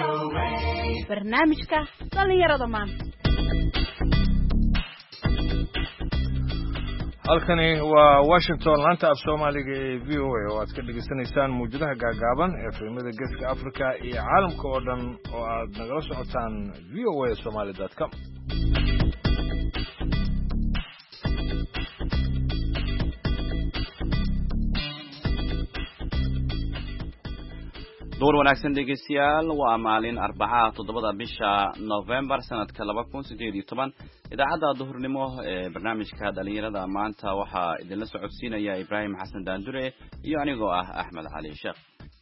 barnaamijka dhalinyarada maanta. halkani waa Washington laanta af Soomaaliga ee VOA oo aad ka dhageysanaysaan muujadaha gaagaaban ee filimada Geeska Afrika iyo caalamka oo dhan oo aad nagala socotaan voasomali.com. door wanaagsan dhegeystayaal waa maalin Arbaca 7 bisha November sanadka 2018 idaacada duhurnimo ee barnaamijka dhalinyarada maanta waxa idinla socodsiinaya Ibrahim Xasan Daandure iyo anigoo ah Axmed Cali Sheekh.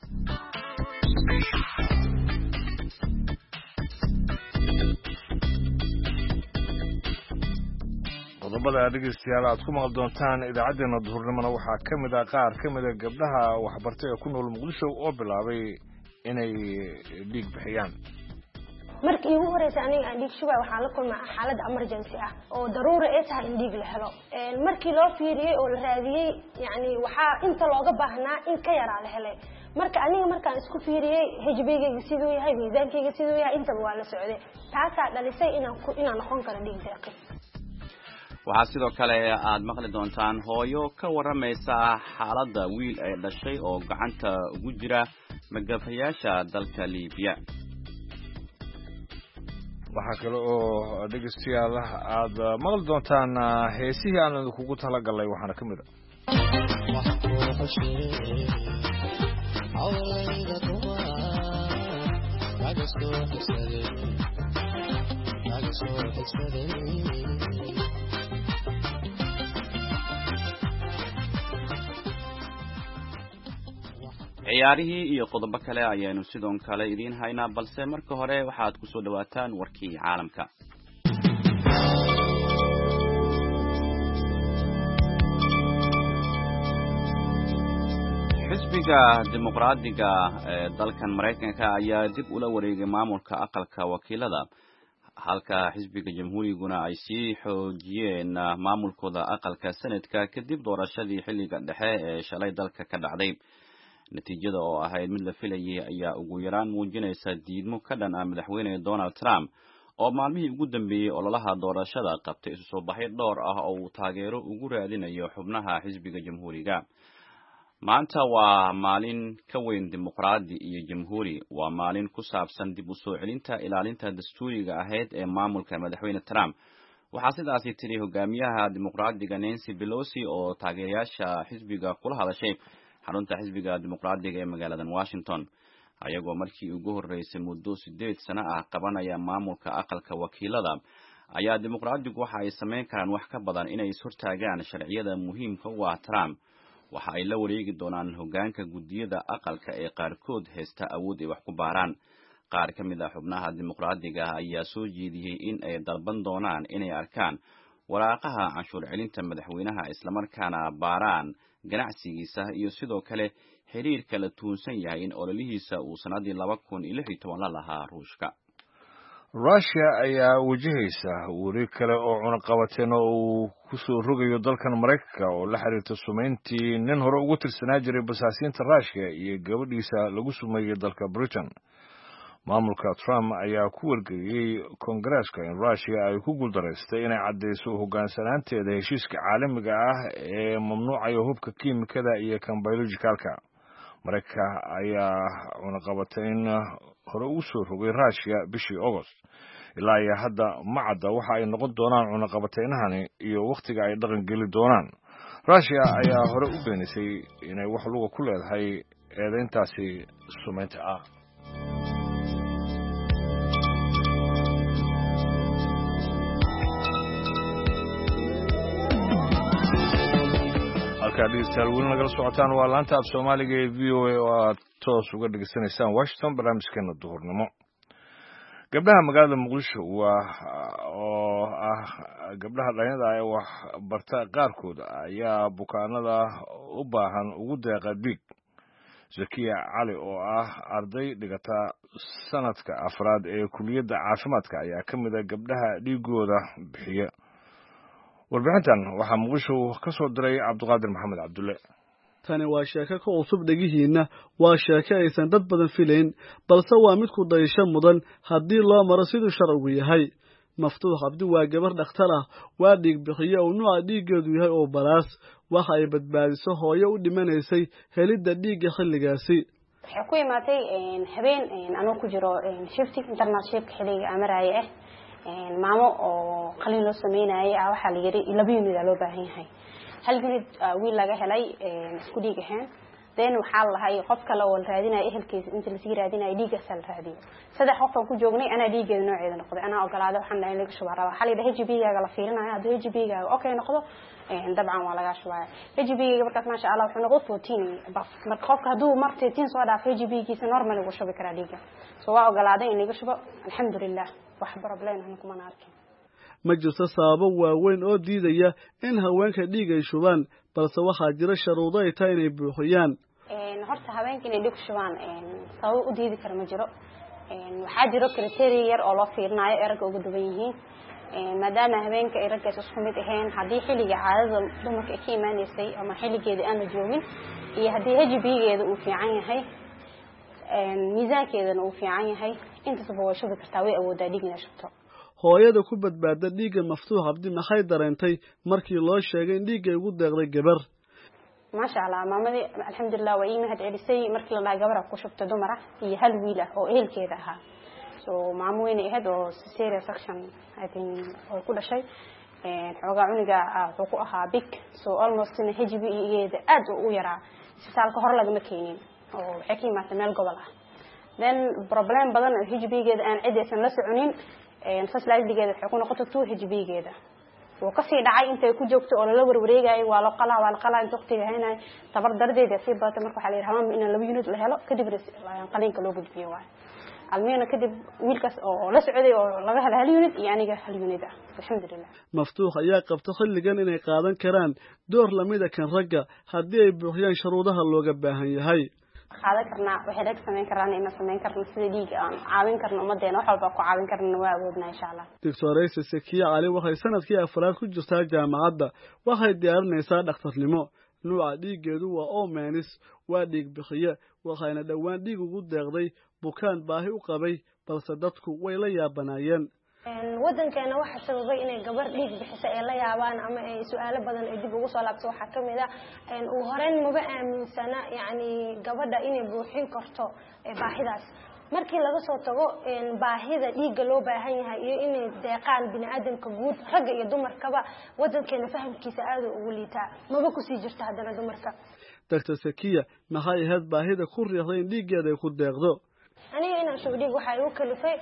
qodobada dhegeystayaal aad ku maqal doontaan idaacadeena duhurnimona waxaa kamid ah qaar kamid ah gabdhaha waxbartay ee ku nool Muqdisho oo bilaabay inay dhiig bixiyaan. markii ugu horeysay aniga aan dhiig shubay waxaan la kulmay xaalad emergency ah oo daruuri ay tahay in dhiig la helo. markii loo fiiriyay oo la raadiyay yani waxa inta looga baahnaa in ka yara la helay. marka aniga markaan isku fiiriyay HB-gayga sidoo yahay miisaankayga sidoo yahay inta waa la socday. taasa dhalisay inaan noqon karo dhiig deeq. waxaa sidoo kale aad maqli doontaan hooyo ka waramaysa xaaladda wiil ay dhashay oo gacanta ugu jira magafayaasha dalka Liibiya. waxaa kale oo dhegeystayaal aad maqli doontaan heesihii aan kugu talagalay waxaana kamid ah ciyaarihii iyo qodobo kale ayaanu sidoo kale idin haynaa balse marka hore waxaad ku soo dhawaataan warkii caalamka. xisbiga dimuqraadiga ee dalkan Mareykanka ayaa dib ula wareegay maamulka aqalka wakiilada halka xisbiga jamhuuriguna ay sii xoojiyeen maamulkooda aqalka sanadka kadib doorashadii xilliga dhexe ee shalay dalka ka dhacday. natiijada oo ahayd mid la filayay ayaa ugu yaraan muujinaysa diidmo ka dhan ah madaxweyne Donald Trump oo maalmihii ugu dambeeyay ololaha doorashada qabtay isu soo baxay dhowr ah oo uu taageero ugu raadinayo xubnaha xisbiga jamhuuriga. maanta waa maalin ka weyn dimuqraadi iyo jamhuuri, waa maalin ku saabsan dib u soo celinta ilaalinta dastuuriga ahayd ee maamulka madaxweyne Trump. waxaa sidaasi tiri hogaamiyaha dimuqraadiga Nancy Pelosi oo taageerayaasha xisbiga kula hadashay xarunta xisbiga dimuqraadiga ee magaalada Washington. ayagoo markii ugu horeysay muddo 8 sano ah qabanaya maamulka aqalka wakiilada ayaa dimuqraadigu waxa ay sameyn karaan wax ka badan inay ishortaagaan sharciyada muhiimka u ah Trump. waxa ay la wareegi doonaan hogaanka gudiyada aqalka ee qaarkood heesta awood ay wax ku baaraan. qaar ka mid ah xubnaha dimuqraadiga ayaa soo jeediyay in ay dalban doonaan inay arkaan waraaqaha canshuur celinta madaxweynaha isla markaana baaraan ganacsigiisa iyo sidoo kale xiriirka la tuunsan yahay in ololihiisa uu sanadii 2016 la lahaa Ruushka. Russia ayaa wajahaysa wareeg kale oo cunaqabateen oo uu ku soo rogayo dalkan Mareykanka oo la xiriirta sumeyntii nin hore ugu tirsanaa jiray basaasiinta Russia iyo gabadhiisa lagu sumeeyay dalka Britain. maamulka Trump ayaa ku wargeliyay Congress-ka in Russia ay ku guuldareystay inay cadeyso hogaansanaanteeda heshiiska caalamiga ah ee mamnuucaya hubka kiimikada iyo kan biologicalka. Mareykanka ayaa cunaqabateen hore ugu soo rogay Russia bishii August. ilaa iyo hadda ma cadda waxa ay noqon doonaan cunaqabateenahani iyo waqtiga ay dhaqan geli doonaan. Russia ayaa hore u beenisay inay wax luga ku leedahay eedeyntaasi sumeynta ah. dhegeystayaal weli nagala socotaan waa laanta af Soomaaliga ee VOA oo aad toos uga dhageysanaysaan Washington barnaamijkeena duhurnimo. gabdhaha magaalada Muqdisho oo ah gabdhaha dhalinyarada ah ee wax barta qaarkood ayaa bukaanada u baahan ugu deeqa dhiig. Zakiya Cali oo ah arday dhigata sanadka afraad ee kulliyadda caafimaadka ayaa kamid ah gabdhaha dhiigooda bixiya. warbixintan waxaa Muqdisho ka soo diray Cabduqaadir Maxamed Cabdulle. tani waa sheeko ka cusub dhagihiina waa sheeko aysan dad badan filayn balse waa mid ku dayasho mudan haddii loo maro siduu sharcigu yahay maftuux cabdi waa gabar dhakhtar ah waa dhiig bixiye oo nuuca dhiiggeedu yahay oo balaas waxa ay badbaadiso hooyo u dhimanaysay helidda dhiigga xilligaasi waxay ku imaatay habeen anoo ku jiro shifti international xilliga amaraaye maamo oo qalin loo sameeyay waxa la yiri 2 unit loo baahan yahay hal unit wiil laga helay isku dhiig ahaan then waxa la hay qof kale oo raadinaya ehelkiisa inta la sii raadinaya dhiig asal raadiyo saddex qof oo ku joognay ana dhiigeeda nooceeda noqday ana ogolaado waxaan dhahay laga shuba raba xalay HB-gaaga la fiirinayo hadii HB-gaaga okay noqdo dabcan waa laga shubaa HB-gaaga markaas ma sha Allah wuxuu noqday 14 bas marka qofka haduu martay 10 soo dhaaf HB-giisa normal ugu shubi kara dhiiga soo waa ogolaaday in laga shubo alxamdulillah wax problem aan kuma arkin ma jirto sababo waaweyn oo diidaya in haweenka dhiig ay shubaan balse waxaa jira sharuudo ay tahay inay buuxiyaan horta haweenka inay dhiig shubaan sabab u diidi kara ma jiro waxaa jiro criteria yar oo loo fiirinayo erga ugu duwan yihiin maadaama haweenka ay ragga isku mid ahayn hadii xilliga caadada dumarka ka iimaanaysay ama xilligeeda aan la joogin iyo hadii HB-geeda uu fiican yahay miisaankeedana uu fiican yahay inta sabab way shubi kartaa way awoodaa dhiig inay shubto hooyada ku badbaada dhiigga maftuux cabdi maxay dareentay markii loo sheegay in dhiigga ugu deeqday gabar ma sha Allah maamadii alxamdulillah way imahad celisay markii la gabar ku shubtay dumar iyo hal wiil ah oo ehelkeeda ahaa so maamo weyn ahayd oo cesarean section I think oo ku dhashay xoogaa cuniga wuxuu ku ahaa big so almost in HB-geeda aad u yaraa isbitaalka hor lagama keenin oo waxay ka imaatay meel gobol ah then problem badan oo HB-geeda aan cidaysan la soconin faslaadiggeeda waxay ku noqotay 2 HB-geeda oo ka sii dhacay inta ay ku joogto oo la warwareegay waa la qalaa inta waqtiga haynay tabar dardeeda si baata marka waxa la yiraahdaa in 2 unit la helo kadib qaliinka loo gudbiyo waa almeena kadib wiilkaas oo la socday oo laga helay hal unit iyo aniga hal unit alxamdulillah maftuux ayaa qabta xilligan inay qaadan karaan door lamida kan ragga haddii ay buuxiyaan sharuudaha looga baahan yahay qaadan karnaa waxay rag sameyn karaan in sameyn karno sida dhiig aan caawin karno umadeena wax walba ku caawin karno waa awoodnaa insha Allah Dr. Sakiya Ali waxay sanadkii afraad ku jirtaa jaamacadda waxay diyaarinaysaa dhakhtarnimo nuuca dhiiggeedu waa O-, waa dhiig bixiye waxayna dhawaan dhiig ugu deeqday bukaan baahi u qabay balse dadku way la yaabanaayeen wadankeena waxa sababay inay gabar dhiig bixisa ee la yaabaan ama ay su'aalo badan ay dib ugu soo laabto waxa kamid ah uu horeen maba aaminsana yani gabadha inay buuxin karto baahidaas markii laga soo tago baahida dhiigga loo baahan yahay iyo inay deeqaan bini'aadamka guud ragga iyo dumarkaba wadankeena fahamkiisa aad ugu liitaa maba ku sii jirto hadana dumarka Dr. Sakiya maxay ahayd baahida ku riixday in dhiiggeeda ay ku deeqdo aniga inaan soo dhiig waxa uu kalifay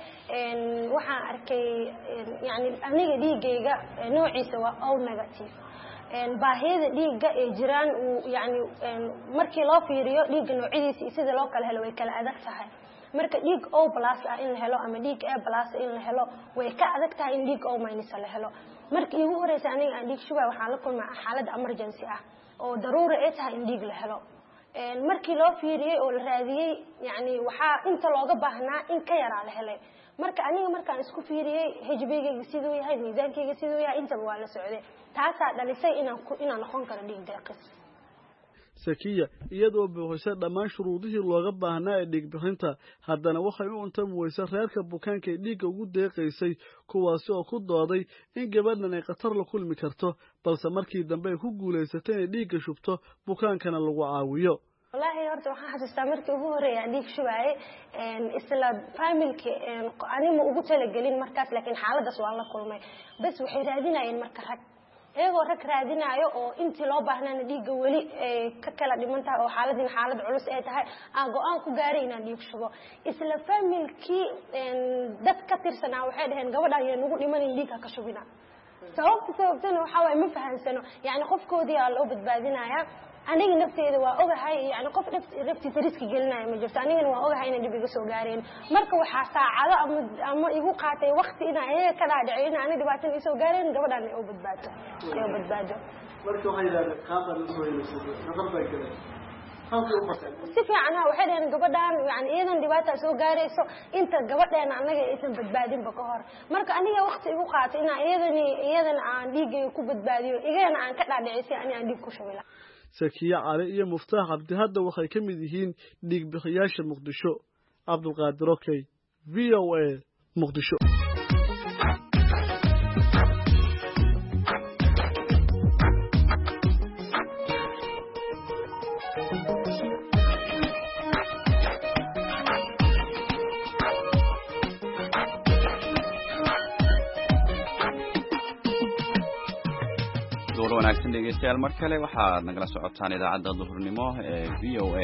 waxaan arkay yani aniga dhiigayga noociisa waa O negative baahida dhiigga ee jiraan uu yani markii loo fiiriyo dhiigga noociisa sida loo kala helo way kala adag tahay marka dhiig O+ ah in la helo ama dhiig A+ in la helo way ka adag tahay in dhiig O- la helo markii ugu horeysay aniga aan dhiig shubay waxaan la kulmay xaalad emergency ah oo daruuri ay tahay in dhiig la helo markii loo fiiriyay oo la raadiyay yani waxa inta looga baahnaa in ka yara la helay marka aniga markaan isku fiiriyay HB-gayga sidoo yahay miisaankayga sidoo yahay inta waa la socday taasa dhalisay inaan noqon karo dhiig deeqis Sakiya iyadoo buuxisay dhammaan shuruudihii looga baahnaa ee dhiig bixinta haddana waxay u untamuweysay reerka bukaanka ee dhiigga ugu deeqaysay kuwaasi oo ku dooday in gabadhan ay khatar la kulmi karto balse markii dambe ay ku guulaysatay inay dhiigga shubto bukaankana lagu caawiyo wallahi horta waxaan xasuustaa markii ugu horeeyay dhiig shubay isla familka anima ugu talagelin markaas laakiin xaaladaas waa la kulmay bas waxay raadinayeen marka rag iyagoo rag raadinayo oo intii loo baahnaa dhiigga wali ka kala dhiman tahay oo xaalad culus ay tahay aan go'aan ku gaaray inaan dhiig shubo isla familkii dad ka tirsanaa waxay dhaheen gabadha ay nagu dhiman in dhiig ka shubina sababtana waxa way ma fahansano yani qofkoodii aa loo badbaadinaya aniga nafteeda waa ogahay yani qof naftiisa riski gelinaya ma jirto anigana waa ogahay inay dhib iga soo gaareen marka waxaa saacado ama igu qaatay waqti inaan iyaga ka dhaadhiciyo in aanay dhibaatada isoo gaareen gabadhaan ay u badbaado marka waxay yidhahdeen qaabka la soo helayso naqar bay galeen si fiican waxay dhaheen gabadhaan yani iyadan dhibaata soo gaarayso inta gabadheena anaga aysan badbaadinba ka hor marka aniga waqti igu qaatay inaan iyadana aan dhiigay ku badbaadiyo igana aan ka dhaadhicisay aan dhiig ku shubi lahaa sakiye cali iyo muftaax cabdi hadda waxay ka mid yihiin dhiigbixiyaasha muqdisho cabdulqaadir okey VOA muqdisho wanaagsan dhegeystayaal mar kale waxaad nagala socotaan idaacadda duhurnimo ee VOA.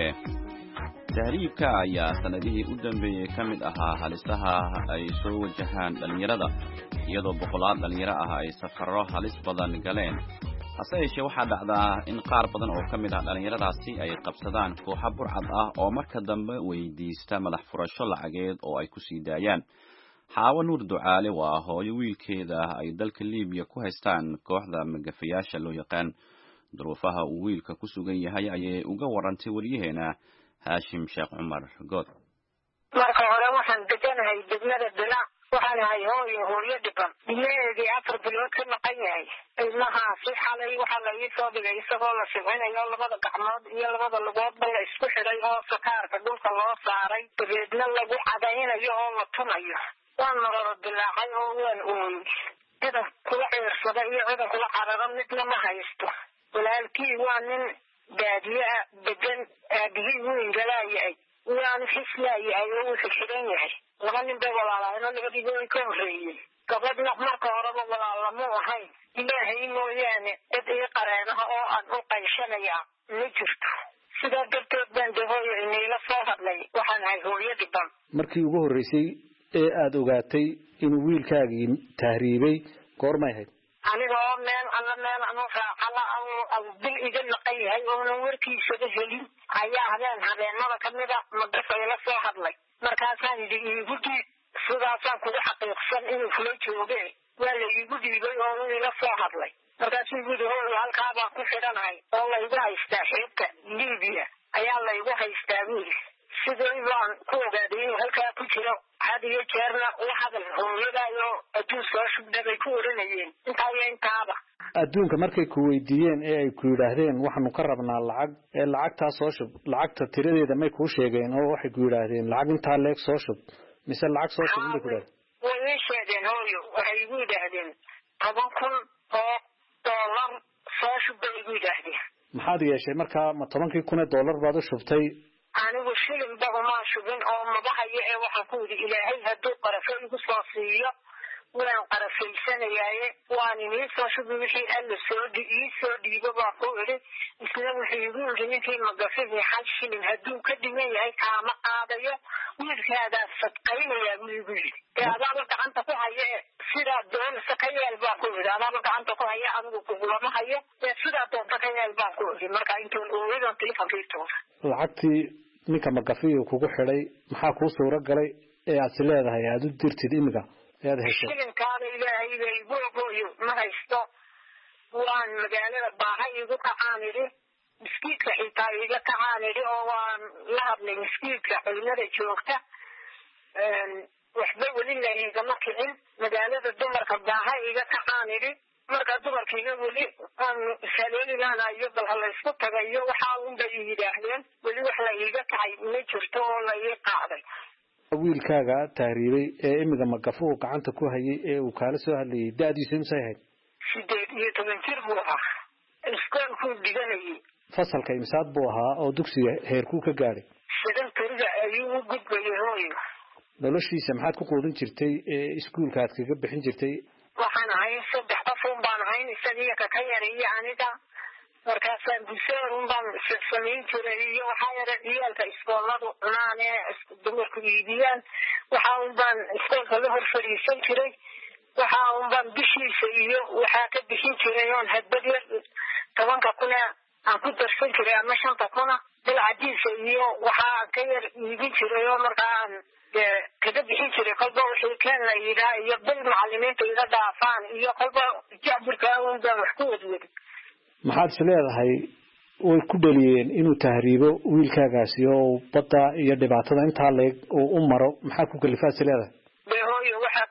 tahriibka ayaa sanadihii u dambeeyey ka mid ahaa halisaha ay soo wajahaan dhalinyarada iyadoo boqolaal dhalinyaro ah ay safarro halis badan galeen hase yeeshee waxaa dhacdaa in qaar badan oo ka mid ah dhalinyaradaasi ay qabsadaan kooxo burcad ah oo marka dambe weydiista madax furasho lacageed oo ay ku sii daayaan. xaawo nuur ducaale waa hooyo wiilkeeda ay dalka Liibiya ku haystaan kooxda magafayaasha loo yaqaan. duruufaha uu wiilka ku sugan yahay ayay uga warantay wariyaheena Haashim Sheekh Cumar Good. marka hore waxaan deganahay degmada Bila waxaan ahay hooyo dhiban ilmeheedii 4 bilood ka maqan yahay ilmahaasi xalay waxaa la ii soo dhigay isagoo la shaqeynayo labada gacmood iyo labada lugoodba la isku xidhay oo sakaarka dhulka loo saaray dabeedna lagu cadaynayo oo la tumayo waan nolol dilaacay oo waan ooyay ciidan kula ciirsada iyo ciidan kula carara midna ma haysto walaalkii waa nin baadiya degan aabihii weyn galaayay waan xisnaayay oo wuxuu xiran yahay laba nin bay walaalayno labadii way ka horreeyeen gabadhna marka horeba walaalamo ahayn ilaahay mooyaane cid ii qareenaha oo aan u qayshanayaa ma jirto sidaa darteed baan hooyo inayla soo hadlay waxaan ahay hooyo dhiban markii ugu horreysay ee aad ogaatay inuu wiilkaagii tahriibay goormay ahayd anigoo meel anu raacala au bil iga naqan yahay oonan warkiisaba helin ayaa habeenada ka mida magafay la soo hadlay markaasaan yidhi iigu dhiib sidaasaan kugu xaqiiqsan inuu kula jooge waa la iigu dhiibay oo ila soo hadlay markaasuu yidhi hooyo halkaabaa ku xidhanahay oo laygu haystaa xeebta Liibiya ayaa laygu haystaa wiil sidii baan ku ogaaday inuu halkaa ku jiro had iyo jeerna la hadal hooyadaayo adduun soo shubdabay ku oranayeen intaa iyo intaaba adduunka markay ku weydiiyeen ee ay ku yidhaahdeen waxaanu ka rabnaa lacag ee lacagtaa soo shub lacagta tiradeeda may kuu sheegeen oo waxay ku yidhaahdeen lacag intaa leeg soo shub mise lacag soo shub inay ku yidhahdeen way ii sheegeen hooyo waxay igu yidhaahdeen 10,000 oo dollar soo shub bay igu yidhaahdeen maxaad yeeshay markaa ma 10,000 dollar baad u shubtay anigu shilin baguma shubin oo mabahayo ee waxaan ku yidhi ilaahay hadduu qarafo igu soo siiyo waan qarafaysanayaaye waan inii soo shubi wixii alla ii soo dhiibo baa ku idhi isna wuxuu igu yidhi ninkii magafihii 1 shilin hadduu ka dhiman yahay kaama qaadayo wiilkaadaa sadqaynayaa buu igu yidhi ee adaaba gacanta ku haya sidaa doonaysa ka yeel baan ku idhi adaaba gacanta ku haya adigu kugulama hayo ee sidaa doonta ka yeel baan ku idhi marka intuun ooyadan telefonkii tuura lacagtii ninka magafiyo kugu xidhay maxaa kuu suura galay ee aad leedahay aad u dirtid imiga ee aad heshay shilinkaada ilaahay bay gooyo ma haysto waan magaalada baahay igu kacaanidhi miskiidka xitaa iga kacaanidhi oo waan la hadlay miskiidka culimada joogta waxba weli la igama kicin magaalada dumarka baahay iga kacaanidhi marka dumarkiina weli aan saleelilaanayo bal ha laysku tagayo waxaa unbay yidhaahdeen weli wax la iiga kacay ma jirto oo la ii qaaday wiilkaaga tahriibay ee imiga magafuhu gacanta ku hayay ee uu kaala soo hadlayay da'diisu imsay ahayd 18 jir buu ahaa iskoolkuu dhiganayay fasalka imsaad buu ahaa oo dugsiga heerkuu ka gaadhay sidan tiriga ayuu u gudbayay hooyo noloshiisa maxaad ku quudin jirtay ee iskuulka aad kaga bixin jirtay waxaan ahay 3 qof baan ahayn isaga ka yareeyay aniga markaasaan bulshada baan samayn jiray iyo waxaa yara ciyaalka iskooladu cunaan ee dumarku iibiyaan waxaa baan iskoolka la hor fadhiisan jiray waxaa baan bishiisa iyo waxaa ka bixin jiray oon hadbad yar 10,000 aan ku darsan jiray ama 5,000 bilcadiisa iyo waxaa ka yar iibin jiray oo markaan kaga bixin jiray kolba wixii keen la yidhaa iyo bil macallimiinta iga dhaafaan iyo kolba jacburka baan wax ku wadwadi maxaad is leedahay way ku dhaliyeen inuu tahriibo wiilkaagaasi oo badda iyo dhibaatada intaa leeg uu u maro maxaa ku kalifaad is leedahay hooyo waxaa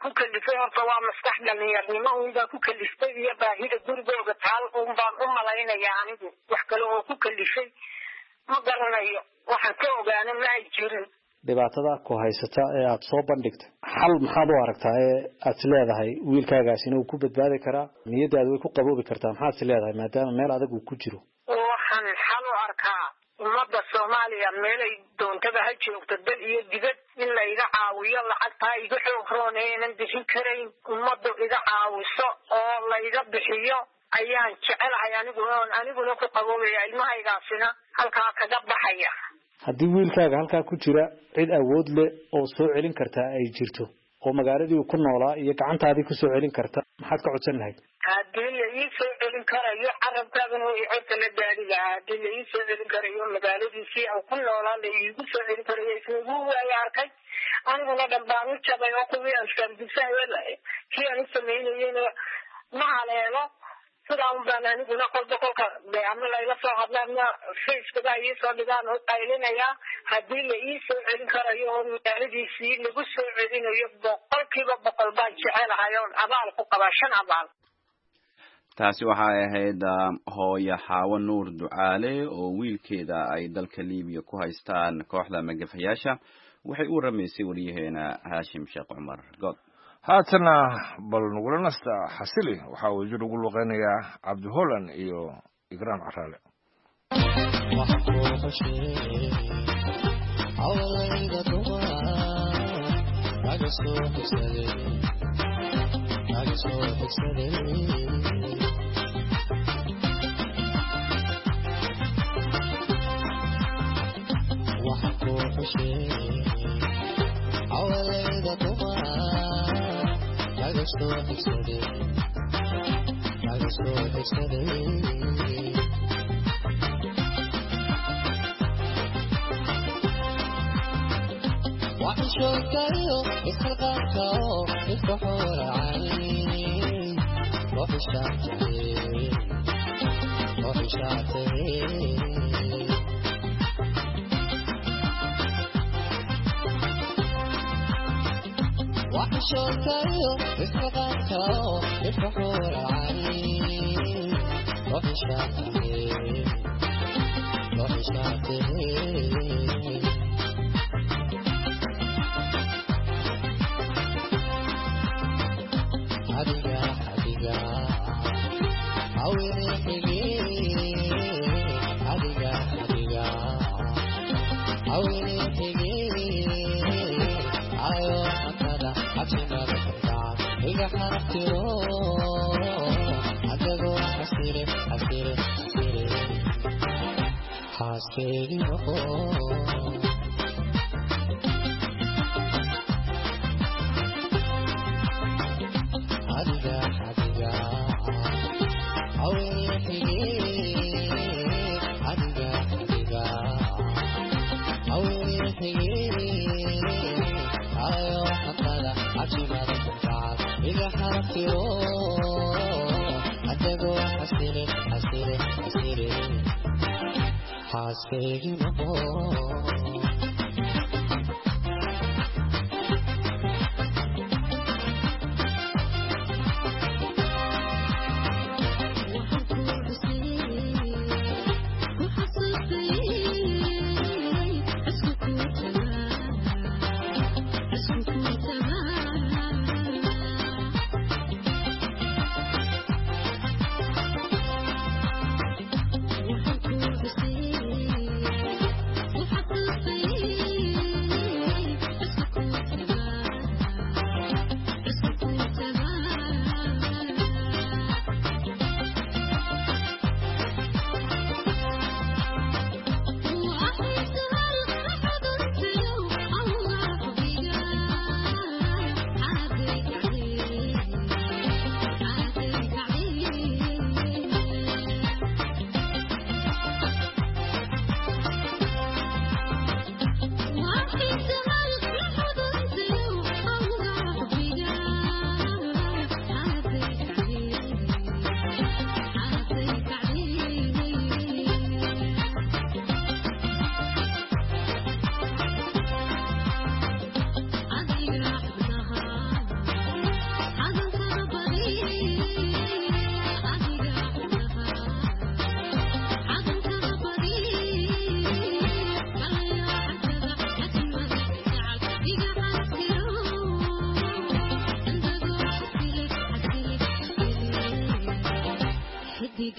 ku kalifay horta waa maskax dhalinyarnimo unbaa ku kaliftay iyo baahida gurigooda taal unbaan u malaynayaa anigu wax kale oo ku kalifay ma garanayo waxaan ka ogaana ma ay jirin dhibaatada ku haysata ee aad soo bandhigtay xal maxaad u aragtaa ee aad leedahay wiilkaagaasina uu ku badbaadi karaa niyadaada way ku qaboobi kartaa maxaad leedahay maadaama meel adag uu ku jiro waxaan xal u arkaa ummadda Soomaaliya meelay doontaba ha joogto dal iyo dibad in la iga caawiyo lacagta iga xoog roon ee bixin karayn ummadda iga caawiso oo la iga bixiyo ayaan jecelahay aniguna ku qaboobaya ilmahaygaasina halkaa kaga baxaya haddii wiilkaaga halkaa ku jira cid awood leh oo soo celin karta ay jirto oo magaaladii uu ku noolaa iyo gacantaadii ku soo celin karta maxaad ka codsan lahayd haddii la ii soo celin karayo carabkaagana oo icodka la gaari lahaa haddii la ii soo celin karayo magaaladiisii aan ku noolaa la iigu soo celin karayo isnagu waaya arkay aniguna dhan baan u jabay oo kuwii aan iskaamdugsahay kii aan u samaynayeyna ma haleelo sidaan baan aniguna kolka ama layla soo hadlaan Facebook ay soo dhigaan oo qaylinayaa haddii la ii soo celin karayo oo magaaladiisii lagu soo celinayo 100% baan jecelahay oo abaal ku qaba 5 abaal taasi waxay ahayd hooyo Xaawo Nuur Ducaale oo wiilkeeda ay dalka Liibiya ku haystaan kooxda magafayaasha waxay u ramaysay wariyaheena Haashim Sheekh Cumar God haatana bal nagula nasta xasili waxa uu jir ugu luqeynayaa Cabdi Holland iyo Igraan Caraale وحشوكيو استلقاكو الفحور عالي روحي شاعتي روحي شاعتي وحشوكيو استلقاكو الفحور عالي روحي شاعتي روحي شاعتي وحقوق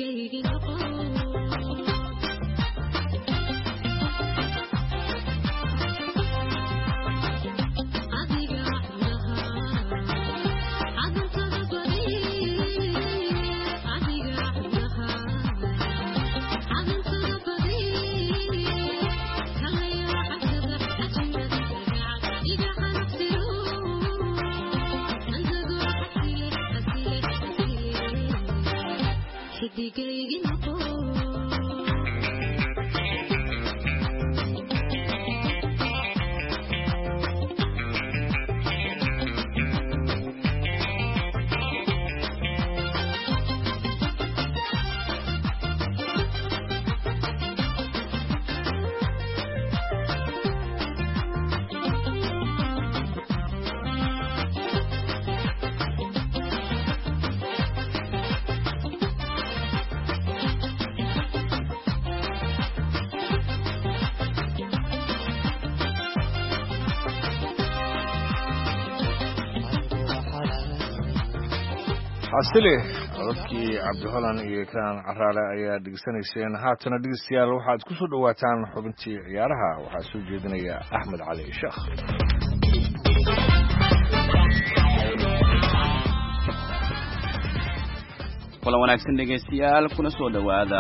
xasili codkii cabdiholan iyo ikraan caraale ayaa dhegeysanayseen haatana dhegeystayaal waxaad ku soo dhawaataan xubintii ciyaaraha waxaa soo jeedinaya axmed cali sheekh kulan wanaagsan dhegeystayaal kuna soo dhawaada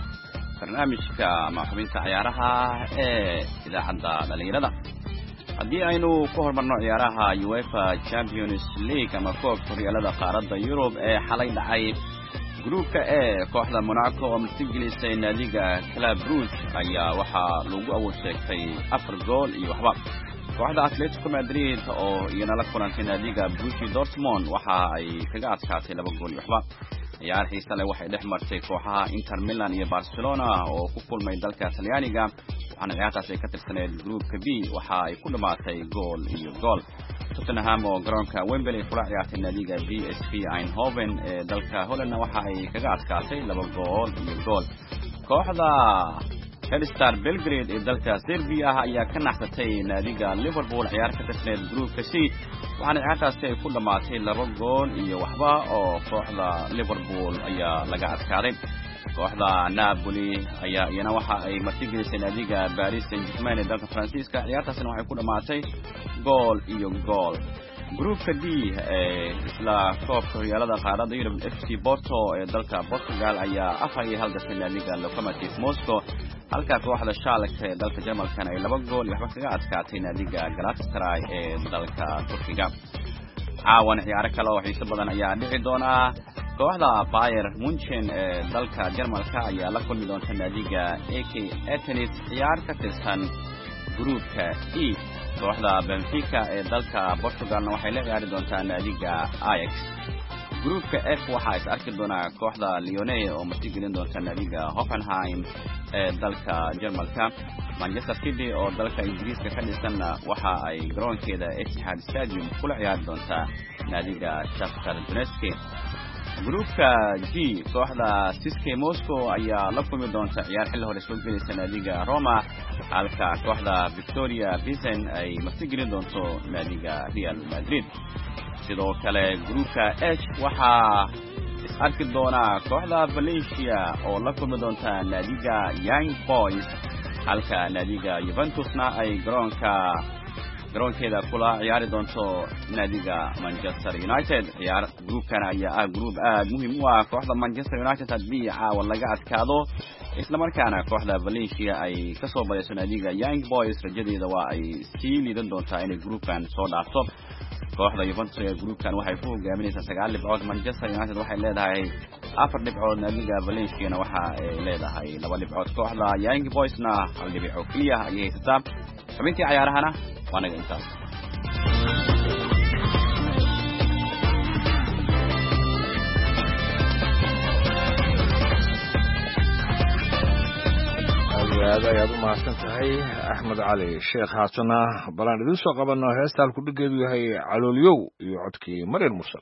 barnaamijka ama xubinta ciyaaraha ee idaacadda dhalinyarada haddii aynu ku hormarno ciyaaraha UEFA Champions League ama koobka horyaalada qaaradda Yurub ee xalay dhacay gruubka ee kooxda Monaco oo martigelisay naadiga Club Brugge ayaa waxaa lagu awood sheegtay 4 gool iyo waxba kooxda Atletico Madrid oo iyana la kulantay naadiga Borussia Dortmund waxa ay kaga adkaatay 2 gool iyo waxba ciyaar xiiso leh waxay dhex martay kooxaha Inter Milan iyo Barcelona oo ku kulmay dalka Talyaaniga waxaana ciyaartaas ay ka tirsaneyd gruupka B waxa ay ku dhamaatay gool iyo gool Tottenham oo garoonka Wembley kula ciyaartay naadiga PSV Eindhoven ee dalka Holland waxa ay kaga adkaatay 2 gool iyo gool kooxda Red Star Belgrade ee dalka Serbia ayaa ka naxsatay naadiga Liverpool ciyaar ka tirsaneyd gruupka C waxaana ciyaartaasi ay ku dhamaatay 2 gool iyo waxba oo kooxda Liverpool ayaa laga adkaaday kooxda Napoli ayaa iyana waxa ay martigelisay naadiga Paris Saint-Germain ee dalka Faransiiska ciyaartaasina waxay ku dhamaatay gool iyo gool gruupka D ee isla koobka horyaalada qaaradda Yurub FC Porto ee dalka Portugal ayaa 4-1 gashay naadiga Lokomotiv Moscow halka kooxda Schalke ee dalka Jarmalka ay 2 gool iyo waxba kaga adkaatay naadiga Galatasaray ee dalka Turkiga caawan ciyaaro kale oo xiiso badan ayaa dhici doona kooxda Bayern Munchen ee dalka Jarmalka ayaa la kulmi doonta naadiga AEK Athens ciyaar ka tirsan gruupka E kooxda Benfica ee dalka Portugalna waxay la ciyaari doontaa naadiga Ajax gruupka F waxa ay arki doonaa kooxda Lyon oo martigelin doonta naadiga Hoffenheim ee dalka Jarmalka Manchester City oo dalka Ingiriiska ka dhisan waxa ay garoonkeeda Etihad Stadium kula ciyaari doontaa naadiga Shakhtar Donetsk gruupka G kooxda CSKA Moscow ayaa la kulmi doonta ciyaar xilli hore soo gelaysa naadiga Roma halka kooxda Victoria Pilsen ay martigelin doonto naadiga Real Madrid sidoo kale gruupka H waxaa arki doona kooxda Valencia oo la kulmi doonta naadiga Young Boys halka naadiga Juventusna ay garoonkeeda kula ciyaari doonto naadiga Manchester United ciyaar gruupkan ayaa gruup aad muhiim u ah kooxda Manchester United haddii caawa laga adkaado isla markaana kooxda Valencia ay ka soo badayso naadiga Young Boys rajadeeda waa ay sii liidan doontaa inay gruupkan soo dhaafto kooxda Juventus ee gruupkan waxay ku hogaaminaysaa 9 dhibcood Manchester United waxay leedahay 4 dhibcood naadiga Valencia waxa ay leedahay 2 dhibcood kooxda Young Boysna 1 dhibcood kaliya ayay haysataa xubintii ciyaarahana waa naga intaas aad ayaad u mahadsan tahay axmed cali sheekh haatana balaan idin soo qabanno heesta halku dhigeedu yahay caloolyow iyo codkii maryam mursal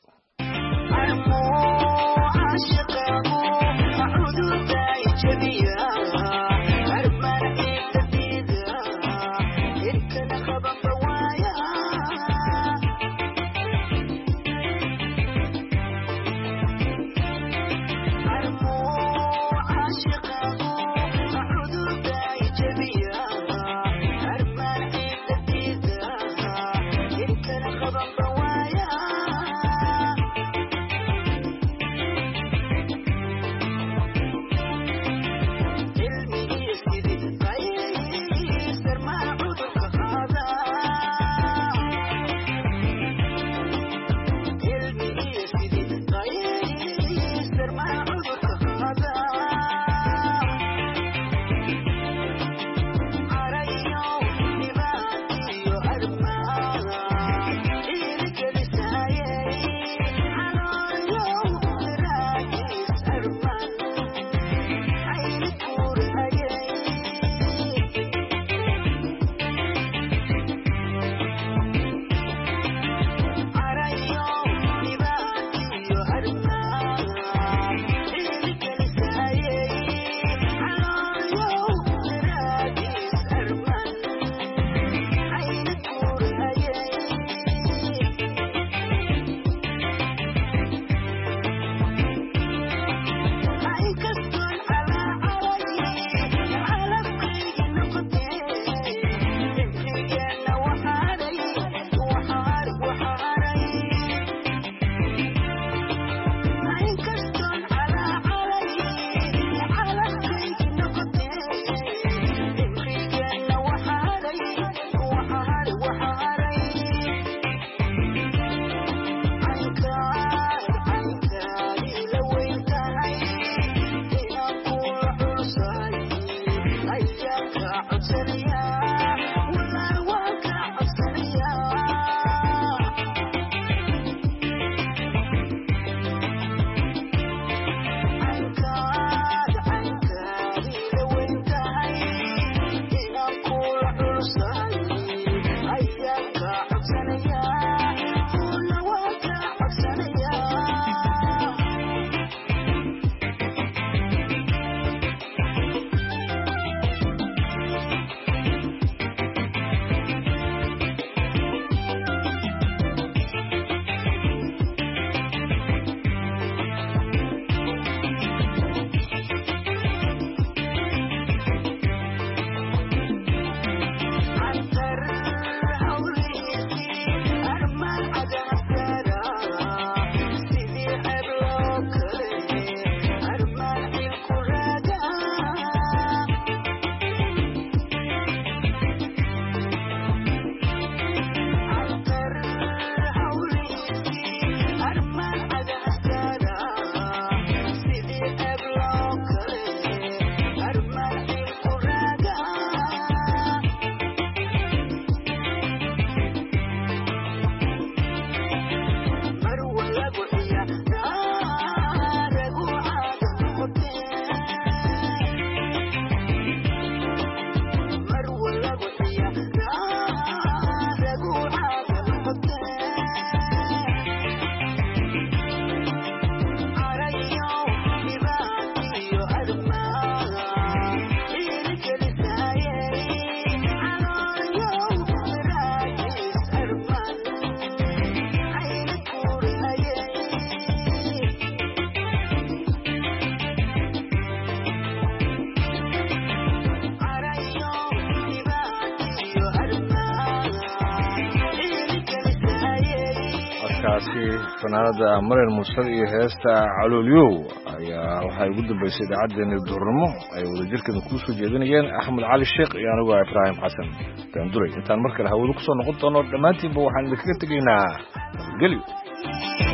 fanaanada Maryam Mursal iyo heesta Caloolyow ayaa waxay ugu dambeysay idaacaddeena duurnimo ay wada jirkeeda ku soo jeedinayeen Axmed Cali Sheekh iyo anigu Ibrahim Xasan Tanduray intaan markale hawada ku soo noqon doono dhamaantiinba waxaan idinkaga tegaynaa galyo